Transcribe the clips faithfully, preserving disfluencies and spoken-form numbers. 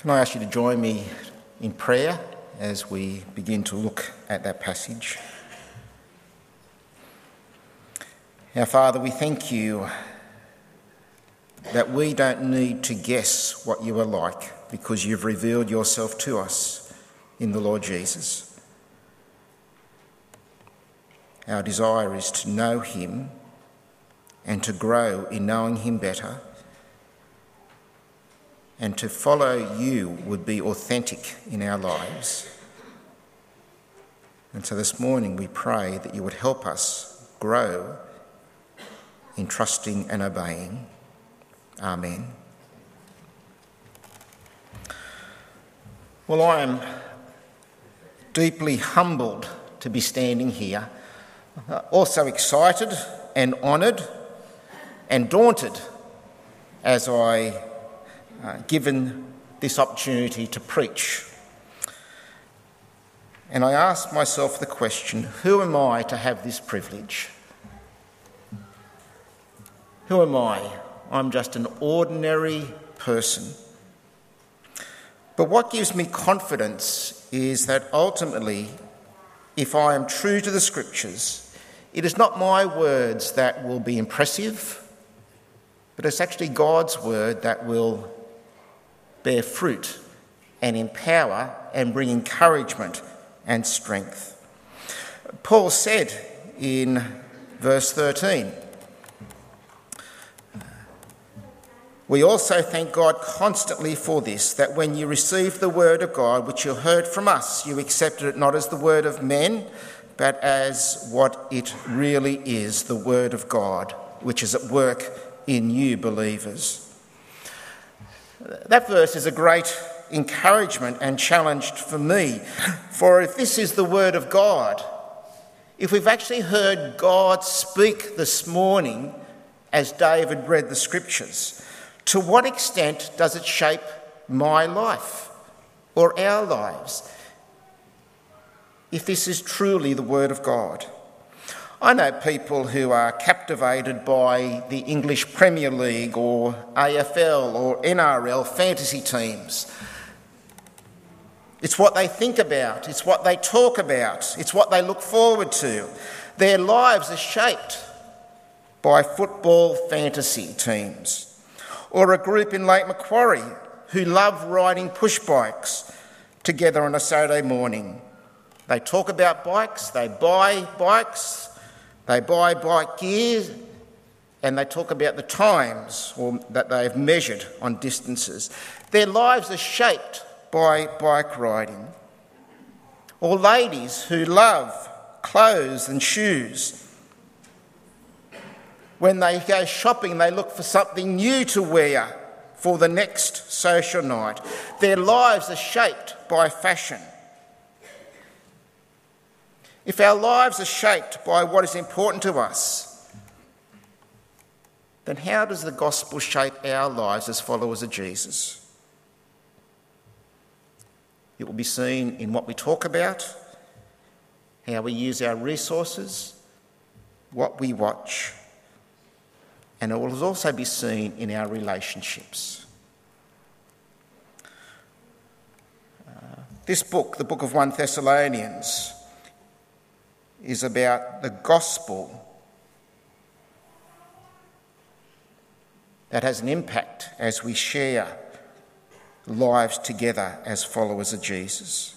Can I ask you to join me in prayer as we begin to look at that passage? Our Father, we thank you that we don't need to guess what you are like because you've revealed yourself to us in the Lord Jesus. Our desire is to know him and to grow in knowing him better, and to follow you would be authentic in our lives. And so this morning we pray that you would help us grow in trusting and obeying. Amen. Well, I am deeply humbled to be standing here, also excited and honoured and daunted as I uh, given this opportunity to preach. And I ask myself the question, who am I to have this privilege? Who am I? I'm just an ordinary person. But what gives me confidence is that ultimately, if I am true to the Scriptures, it is not my words that will be impressive, but it's actually God's word that will bear fruit and empower and bring encouragement and strength. Paul said in verse thirteen, "We also thank God constantly for this, that when you received the word of God, which you heard from us, you accepted it not as the word of men, but as what it really is, the word of God, which is at work in you believers." That verse is a great encouragement and challenge for me, for if this is the word of God, if we've actually heard God speak this morning as David read the Scriptures, to what extent does it shape my life or our lives, if this is truly the word of God? I know people who are captivated by the English Premier League or A F L or N R L fantasy teams. It's what they think about, it's what they talk about, it's what they look forward to. Their lives are shaped by football fantasy teams. Or a group in Lake Macquarie who love riding push bikes together on a Saturday morning. They talk about bikes, they buy bikes, they buy bike gear, and they talk about the times or that they've measured on distances. Their lives are shaped by bike riding. Or ladies who love clothes and shoes. When they go shopping, they look for something new to wear for the next social night. Their lives are shaped by fashion. If our lives are shaped by what is important to us, then how does the gospel shape our lives as followers of Jesus? It will be seen in what we talk about, how we use our resources, what we watch, and it will also be seen in our relationships. Uh, this book, the book of First Thessalonians, is about the gospel that has an impact as we share lives together as followers of Jesus.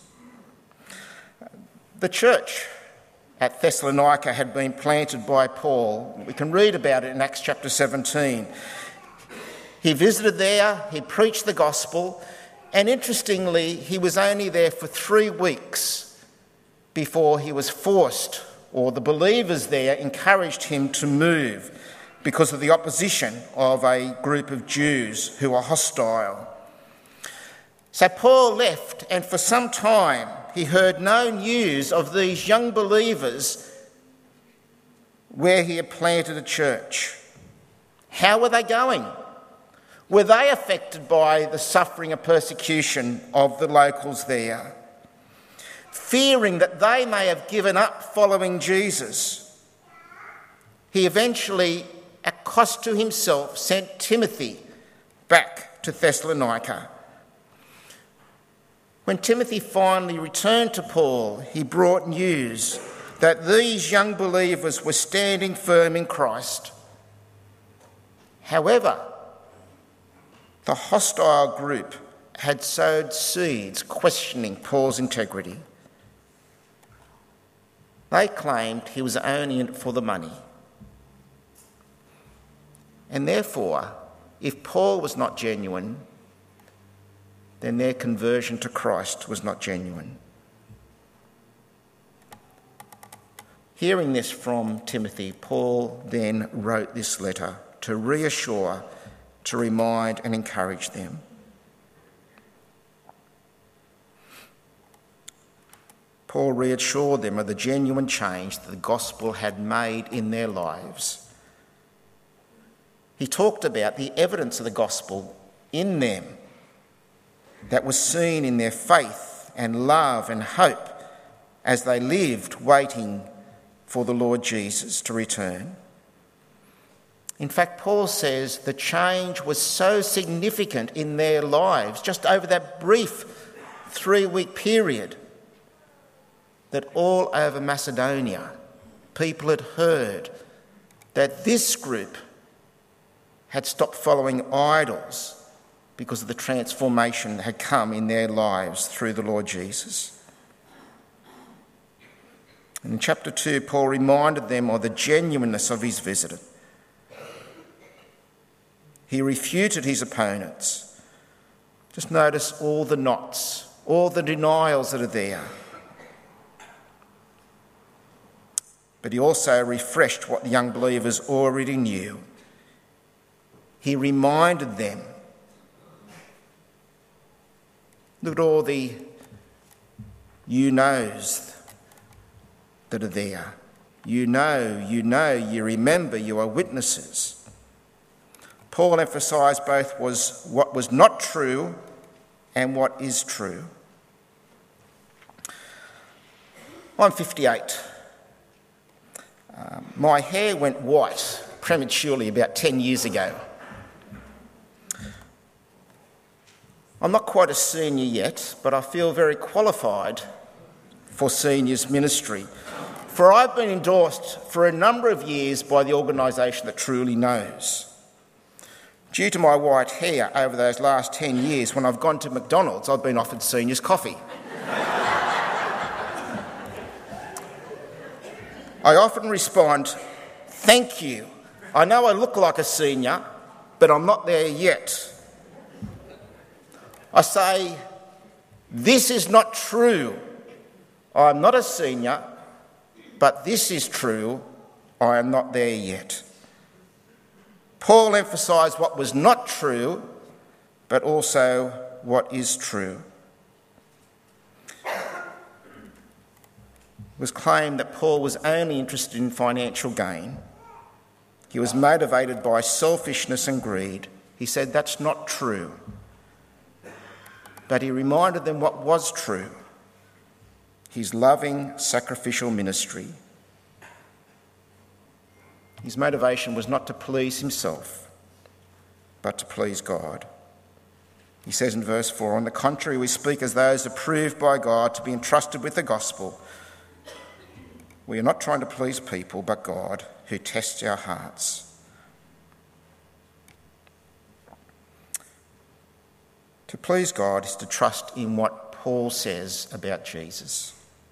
The church at Thessalonica had been planted by Paul. We can read about it in Acts chapter seventeen. He visited there, he preached the gospel, and interestingly, he was only there for three weeks before he was forced, or the believers there encouraged him to move because of the opposition of a group of Jews who were hostile. So Paul left, and for some time he heard no news of these young believers where he had planted a church. How were they going? Were they affected by the suffering and persecution of the locals there? Fearing that they may have given up following Jesus, he eventually, at cost to himself, sent Timothy back to Thessalonica. When Timothy finally returned to Paul, he brought news that these young believers were standing firm in Christ. However, the hostile group had sowed seeds questioning Paul's integrity. They claimed he was only in it for the money. And therefore, if Paul was not genuine, then their conversion to Christ was not genuine. Hearing this from Timothy, Paul then wrote this letter to reassure, to remind and encourage them. Paul reassured them of the genuine change that the gospel had made in their lives. He talked about the evidence of the gospel in them that was seen in their faith and love and hope as they lived waiting for the Lord Jesus to return. In fact, Paul says the change was so significant in their lives, just over that brief three-week period, that all over Macedonia, people had heard that this group had stopped following idols because of the transformation that had come in their lives through the Lord Jesus. And in chapter two, Paul reminded them of the genuineness of his visit. He refuted his opponents. Just notice all the knots, all the denials that are there. But he also refreshed what the young believers already knew. He reminded them. Look at all the you knows that are there. You know, you know, you remember, you are witnesses. Paul emphasised both was what was not true and what is true. I'm fifty-eight. Um, my hair went white prematurely about ten years ago. I'm not quite a senior yet, but I feel very qualified for seniors ministry, for I've been endorsed for a number of years by the organisation that Truly Knows. Due to my white hair over those last ten years, when I've gone to McDonald's, I've been offered seniors coffee. I often respond, thank you. I know I look like a senior, but I'm not there yet. I say, this is not true. I'm not a senior, but this is true. I am not there yet. Paul emphasised what was not true, but also what is true. It was claimed that Paul was only interested in financial gain. He was motivated by selfishness and greed. He said that's not true. But he reminded them what was true: his loving, sacrificial ministry. His motivation was not to please himself, but to please God. He says in verse four, on the contrary, we speak as those approved by God to be entrusted with the gospel. We are not trying to please people, but God, who tests our hearts. To please God is to trust in what Paul says about Jesus.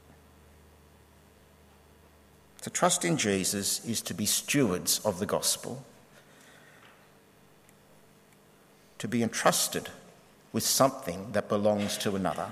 To trust in Jesus is to be stewards of the gospel. To be entrusted with something that belongs to another.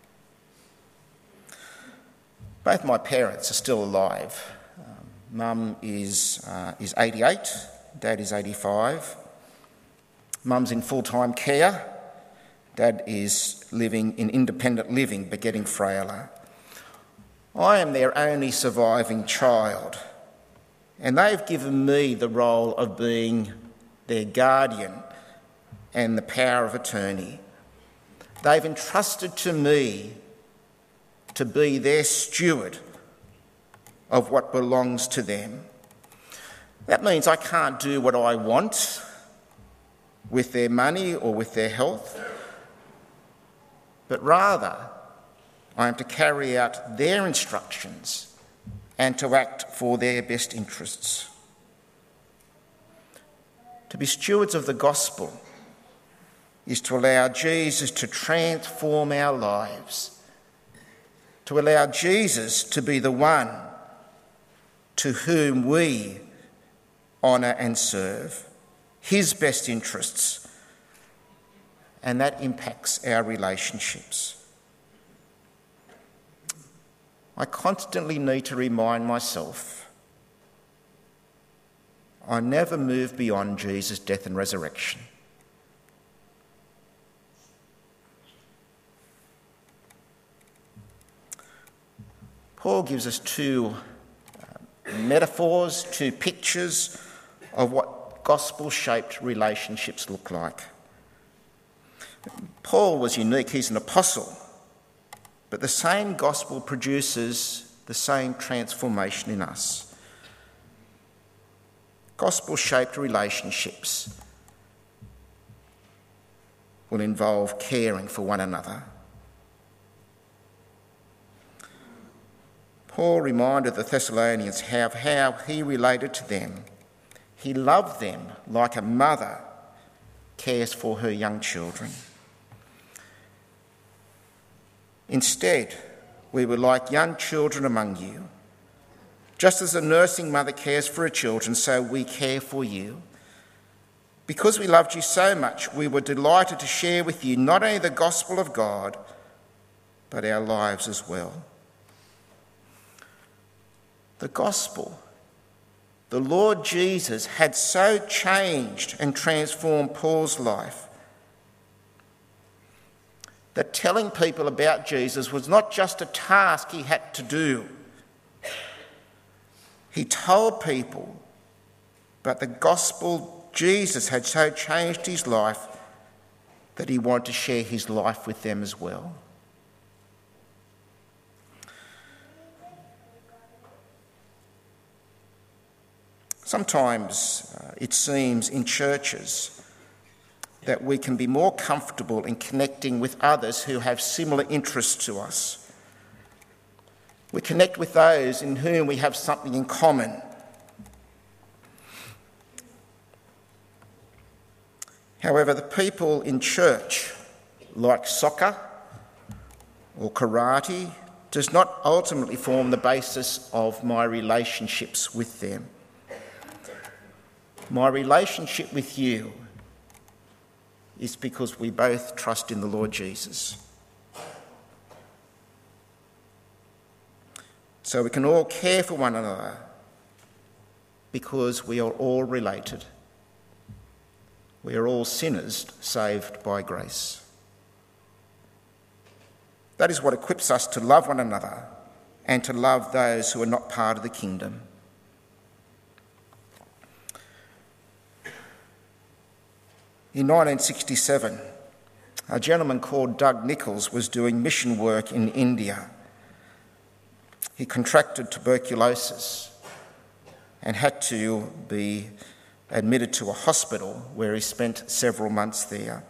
Both my parents are still alive. Um, Mum is, uh, is eighty-eight, Dad is eighty-five. Mum's in full-time care. Dad is living in independent living but getting frailer. I am their only surviving child, and they've given me the role of being their guardian and the power of attorney. They've entrusted to me to be their steward of what belongs to them. That means I can't do what I want with their money or with their health, but rather I am to carry out their instructions and to act for their best interests. To be stewards of the gospel is to allow Jesus to transform our lives, to allow Jesus to be the one to whom we honour and serve, his best interests, and that impacts our relationships. I constantly need to remind myself I never move beyond Jesus' death and resurrection. Paul gives us two uh, metaphors, two pictures of what gospel-shaped relationships look like. Paul was unique, he's an apostle, but the same gospel produces the same transformation in us. Gospel-shaped relationships will involve caring for one another. Paul reminded the Thessalonians how, how he related to them. He loved them like a mother cares for her young children. Instead, we were like young children among you. Just as a nursing mother cares for her children, so we care for you. Because we loved you so much, we were delighted to share with you not only the gospel of God, but our lives as well. The gospel, the Lord Jesus, had so changed and transformed Paul's life that telling people about Jesus was not just a task he had to do. He told people, but the gospel, Jesus had so changed his life that he wanted to share his life with them as well. Sometimes uh, it seems in churches that we can be more comfortable in connecting with others who have similar interests to us. We connect with those in whom we have something in common. However, the people in church, like soccer or karate, does not ultimately form the basis of my relationships with them. My relationship with you is because we both trust in the Lord Jesus. So we can all care for one another because we are all related. We are all sinners saved by grace. That is what equips us to love one another and to love those who are not part of the kingdom. In nineteen sixty-seven, a gentleman called Doug Nichols was doing mission work in India. He contracted tuberculosis and had to be admitted to a hospital where he spent several months there.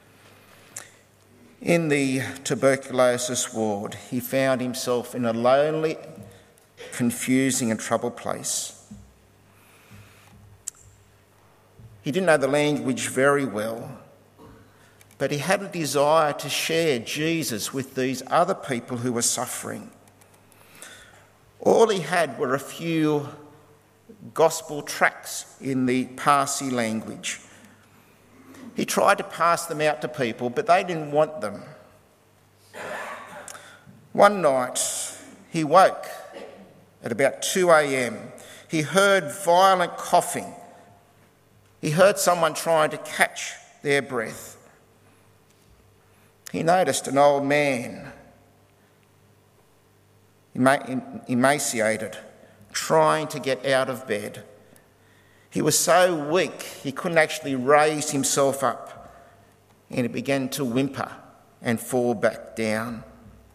In the tuberculosis ward, he found himself in a lonely, confusing and troubled place. He didn't know the language very well, but he had a desire to share Jesus with these other people who were suffering. All he had were a few gospel tracts in the Parsi language. He tried to pass them out to people, but they didn't want them. One night, he woke at about two a.m. He heard violent coughing. He heard someone trying to catch their breath. He noticed an old man, emaciated, trying to get out of bed. He was so weak he couldn't actually raise himself up, and he began to whimper and fall back down.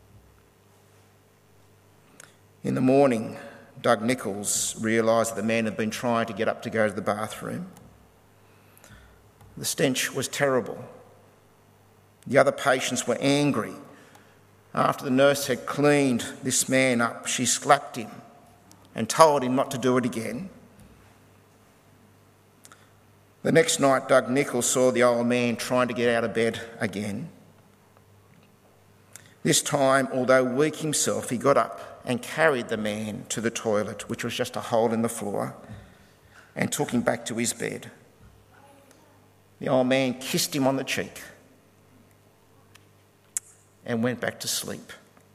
In the morning, Doug Nichols realised that the man had been trying to get up to go to the bathroom. The stench was terrible. The other patients were angry. After the nurse had cleaned this man up, she slapped him and told him not to do it again. The next night, Doug Nicholls saw the old man trying to get out of bed again. This time, although weak himself, he got up and carried the man to the toilet, which was just a hole in the floor, and took him back to his bed. The old man kissed him on the cheek and went back to sleep.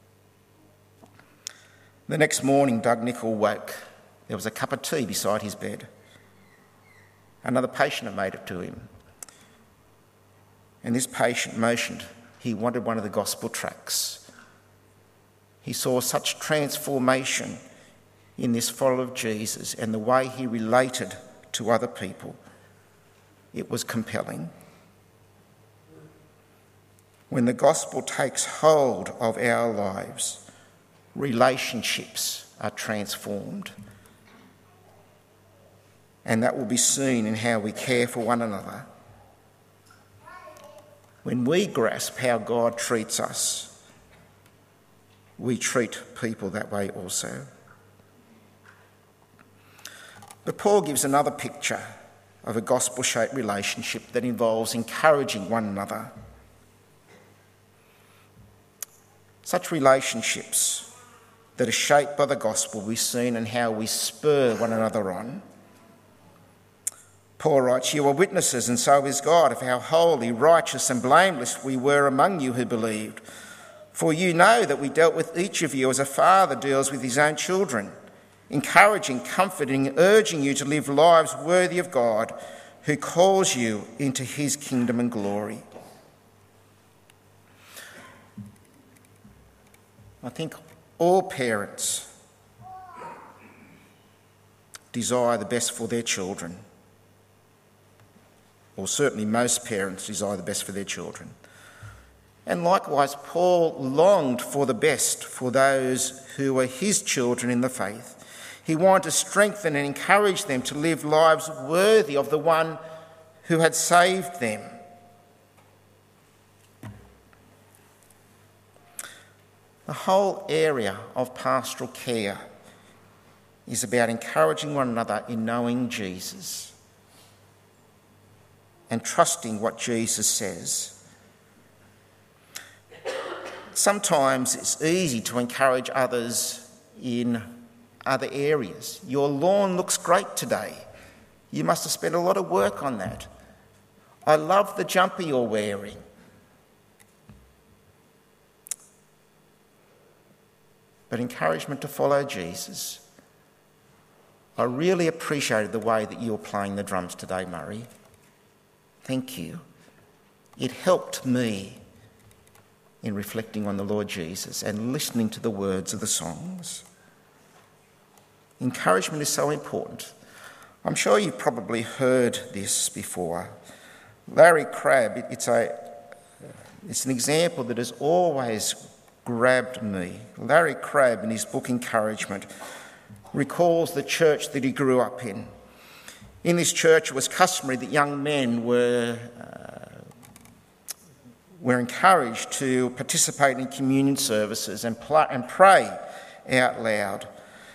The next morning, Doug Nicholls woke. There was a cup of tea beside his bed. Another patient had made it to him. And this patient motioned he wanted one of the gospel tracts. He saw such transformation in this follower of Jesus and the way he related to other people. It was compelling. When the gospel takes hold of our lives, relationships are transformed. And that will be seen in how we care for one another. When we grasp how God treats us, we treat people that way also. But Paul gives another picture of a gospel-shaped relationship that involves encouraging one another. Such relationships that are shaped by the gospel we've seen in how we spur one another on. Paul writes, "You are witnesses, and so is God, of how holy, righteous and blameless we were among you who believed. For you know that we dealt with each of you as a father deals with his own children, encouraging, comforting, urging you to live lives worthy of God, who calls you into his kingdom and glory." I think all parents desire the best for their children, or certainly most parents desire the best for their children. And likewise, Paul longed for the best for those who were his children in the faith. He wanted to strengthen and encourage them to live lives worthy of the one who had saved them. The whole area of pastoral care is about encouraging one another in knowing Jesus and trusting what Jesus says. Sometimes it's easy to encourage others in other areas. Your lawn looks great today. You must have spent a lot of work on that. I love the jumper you're wearing. But encouragement to follow Jesus. I really appreciated the way that you were playing the drums today, Murray. Thank you. It helped me in reflecting on the Lord Jesus and listening to the words of the songs. Encouragement is so important. I'm sure you've probably heard this before. Larry Crabb, it's, a, it's an example that has always grabbed me. Larry Crabb, in his book Encouragement, recalls the church that he grew up in. In this church, it was customary that young men were, uh, were encouraged to participate in communion services and, pl- and pray out loud.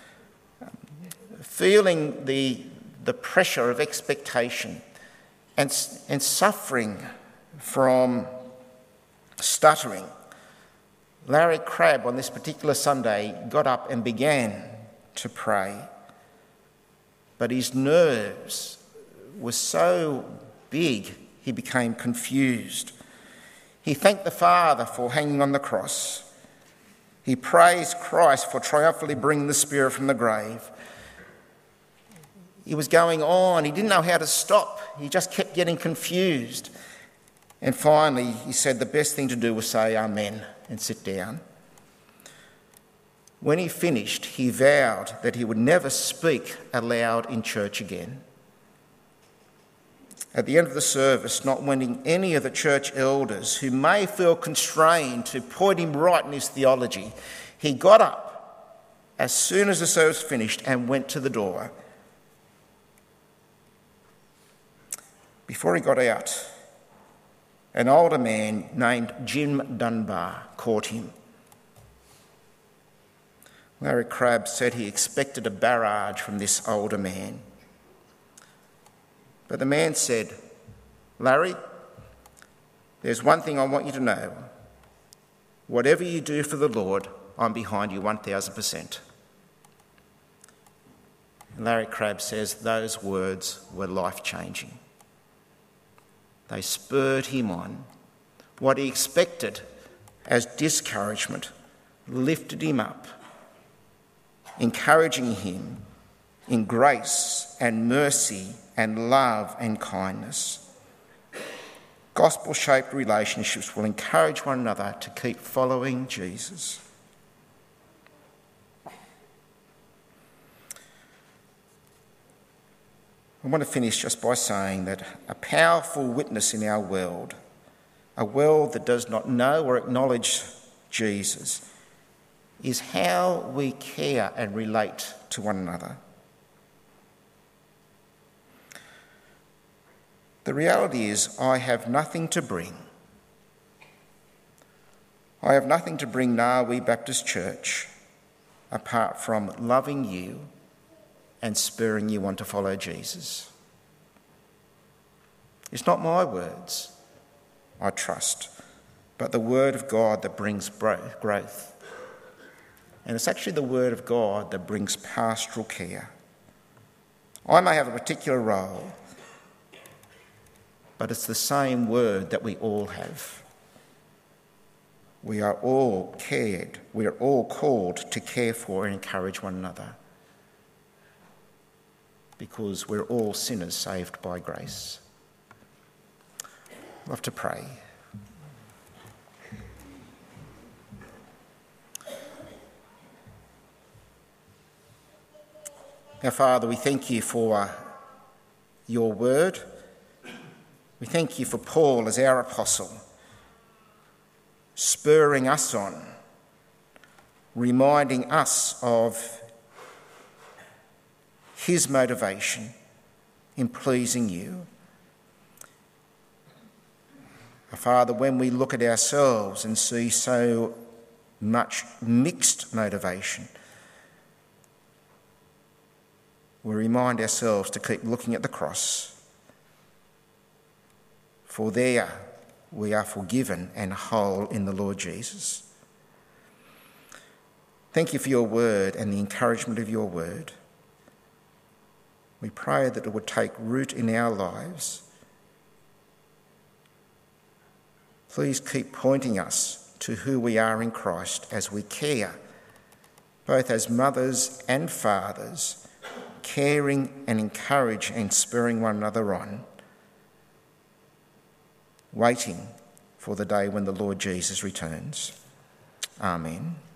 Feeling the, the pressure of expectation and, and suffering from stuttering, Larry Crabb on this particular Sunday got up and began to pray. But his nerves were so big he became confused. He thanked the Father for hanging on the cross. He praised Christ for triumphantly bringing the Spirit from the grave. He was going on. He didn't know how to stop. He just kept getting confused. And finally, he said the best thing to do was say amen and sit down. When he finished, he vowed that he would never speak aloud in church again. At the end of the service, not wanting any of the church elders who may feel constrained to point him right in his theology, he got up as soon as the service finished and went to the door. Before he got out, an older man named Jim Dunbar caught him Larry Crabb said he expected a barrage from this older man. But the man said, "Larry, there's one thing I want you to know. Whatever you do for the Lord, I'm behind you one thousand percent. And Larry Crabb says those words were life-changing. They spurred him on. What he expected as discouragement lifted him up, encouraging him in grace and mercy and love and kindness. Gospel-shaped relationships will encourage one another to keep following Jesus. I want to finish just by saying that a powerful witness in our world, a world that does not know or acknowledge Jesus, is how we care and relate to one another. The reality is, I have nothing to bring. I have nothing to bring Narwee Baptist Church apart from loving you and spurring you on to follow Jesus. It's not my words, I trust, but the word of God that brings growth. And it's actually the word of God that brings pastoral care. I may have a particular role, but it's the same word that we all have. We are all cared, we are all called to care for and encourage one another, because we're all sinners saved by grace. I'd love to pray. Our Father, we thank you for your word. We thank you for Paul as our apostle, spurring us on, reminding us of his motivation in pleasing you. Father, when we look at ourselves and see so much mixed motivation, we remind ourselves to keep looking at the cross, for there we are forgiven and whole in the Lord Jesus. Thank you for your word and the encouragement of your word. We pray that it would take root in our lives. Please keep pointing us to who we are in Christ as we care, both as mothers and fathers, caring and encouraging and spurring one another on, waiting for the day when the Lord Jesus returns. Amen.